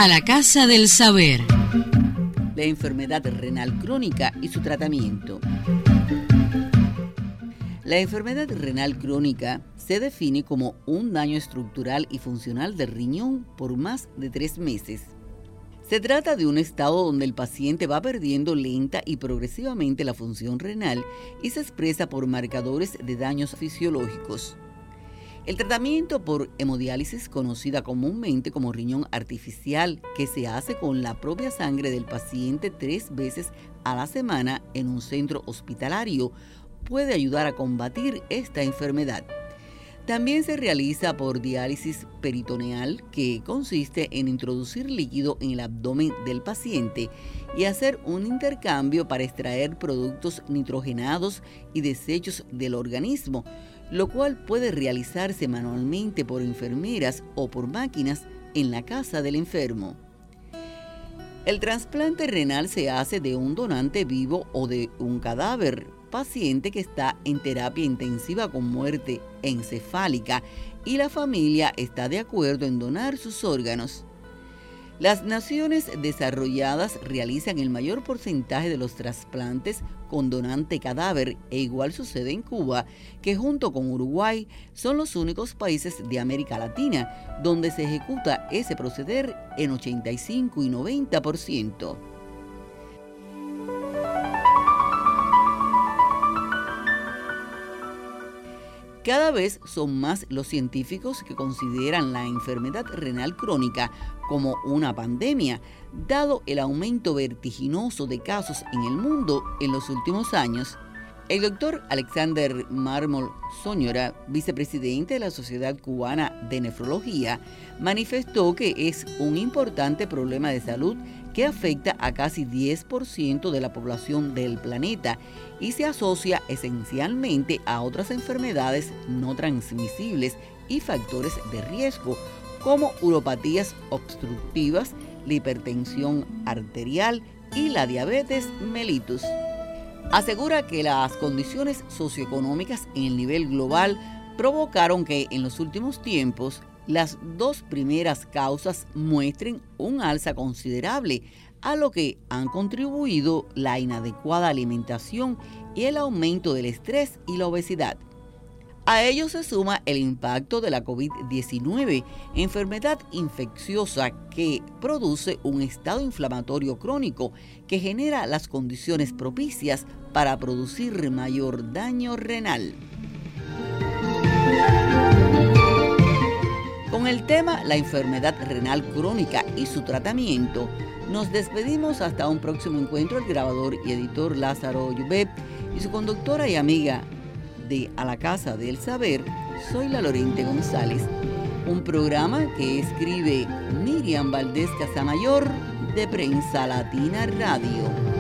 A la Casa del Saber. La enfermedad renal crónica y su tratamiento. La enfermedad renal crónica se define como un daño estructural y funcional del riñón por más de 3 meses. Se trata de un estado donde el paciente va perdiendo lenta y progresivamente la función renal y se expresa por marcadores de daños fisiológicos. El tratamiento por hemodiálisis, conocida comúnmente como riñón artificial, que se hace con la propia sangre del paciente 3 veces a la semana en un centro hospitalario, puede ayudar a combatir esta enfermedad. También se realiza por diálisis peritoneal, que consiste en introducir líquido en el abdomen del paciente y hacer un intercambio para extraer productos nitrogenados y desechos del organismo, lo cual puede realizarse manualmente por enfermeras o por máquinas en la casa del enfermo. El trasplante renal se hace de un donante vivo o de un cadáver, paciente que está en terapia intensiva con muerte encefálica y la familia está de acuerdo en donar sus órganos. Las naciones desarrolladas realizan el mayor porcentaje de los trasplantes con donante cadáver e igual sucede en Cuba, que junto con Uruguay son los únicos países de América Latina donde se ejecuta ese proceder en 85 y 90%. Cada vez son más los científicos que consideran la enfermedad renal crónica como una pandemia, dado el aumento vertiginoso de casos en el mundo en los últimos años. El doctor Alexander Mármol Soñora, vicepresidente de la Sociedad Cubana de Nefrología, manifestó que es un importante problema de salud que afecta a casi 10% de la población del planeta y se asocia esencialmente a otras enfermedades no transmisibles y factores de riesgo como uropatías obstructivas, la hipertensión arterial y la diabetes mellitus. Asegura que las condiciones socioeconómicas en el nivel global provocaron que en los últimos tiempos las 2 primeras causas muestren un alza considerable, a lo que han contribuido la inadecuada alimentación y el aumento del estrés y la obesidad. A ello se suma el impacto de la COVID-19, enfermedad infecciosa que produce un estado inflamatorio crónico que genera las condiciones propicias para producir mayor daño renal. Con el tema la enfermedad renal crónica y su tratamiento, nos despedimos hasta un próximo encuentro. El grabador y editor Lázaro Llubet y su conductora y amiga de A la Casa del Saber, soy la Lorente González. Un programa que escribe Miriam Valdés Casamayor de Prensa Latina Radio.